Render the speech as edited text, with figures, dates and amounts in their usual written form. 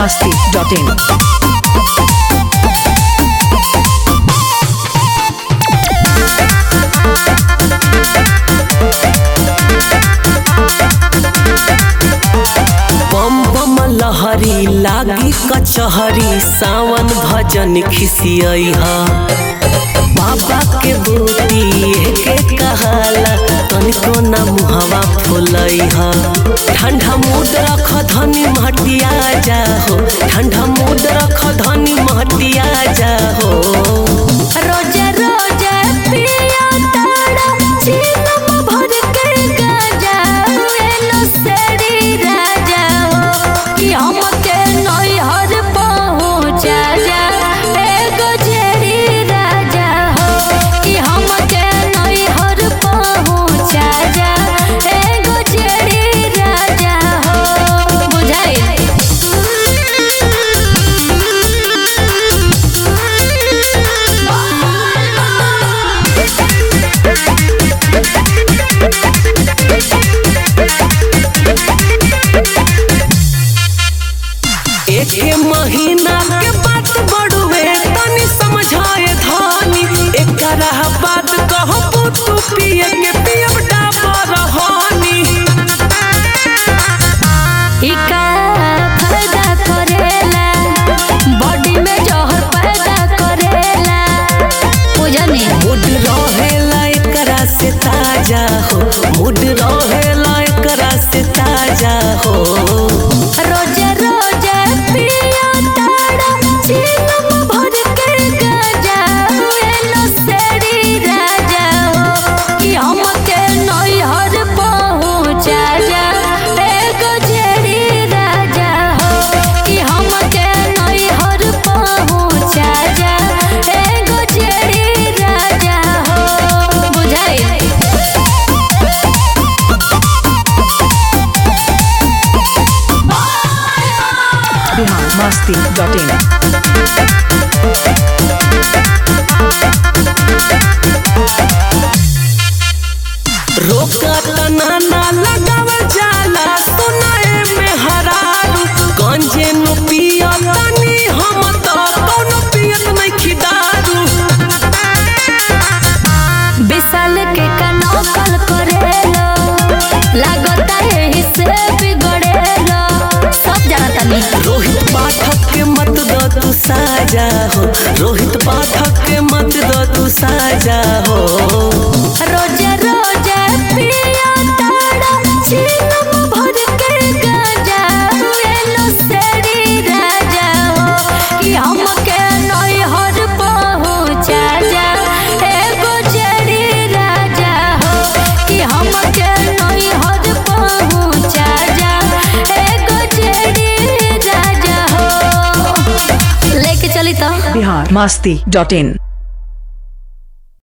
biharmasti.in. लहरी लागी कचहरी सावन भजन खिसियई हा बाबा के बूटी के कहाला तनिको ना मुहवा फुलई हा ठंडा मूड रख धनी महटिया जा हो ठंडा मूड रख धनी महटिया जा हो रोजे रोजे पिया तारा चिलम भर के गाजा एलो सेरी राजा हो कि हमके नैहर पहुँचा जा एगो जेरी राजा हो कि हमके नैहर पहुँचा जा एगो जेरी राजा हो बुझाई। एक महीना के बात बड़ुए तनी समझाए धानी एकरा बात कहो तू पिए के पियब डाबर हानी इका फायदा करेला बॉडी में जहर पैदा करेला बुझनी मूड रहेला एकरा से ताजा हो मूड रहेला एकरा से ताजा हो रोजे रोजे पिया तारा चिलम भर के गाजा एलो सेरी राजा हो कि हमके नैहर पहुँचा जा एगो जेरी राजा हो कि हमके नैहर पहुँचा जा एगो जेरी राजा हो बुझाई। biharmasti.in. रोका तना ना लगाव जाला सुनाए में हरारू गंजे नु पिया तनी हम तो कोनो पियत नहीं खिदारू विशाल के कनौकल करेलो लागता यही से बिगड़ेलो सब जानता नहीं। रोहित पाठक के मत दो तू साजा हो रोहित पाठक के मत दो तू साजा हो रोजे रोजे पिया तारा चिलम भर के गाजा एलो सेरी राजा हो कि हमके नैहर पहुँचा जा एगो जेरी राजा हो कि हमके नैहर पहुँचा जा एगो जेरी राजा हो लेके चली तो biharmasti.in.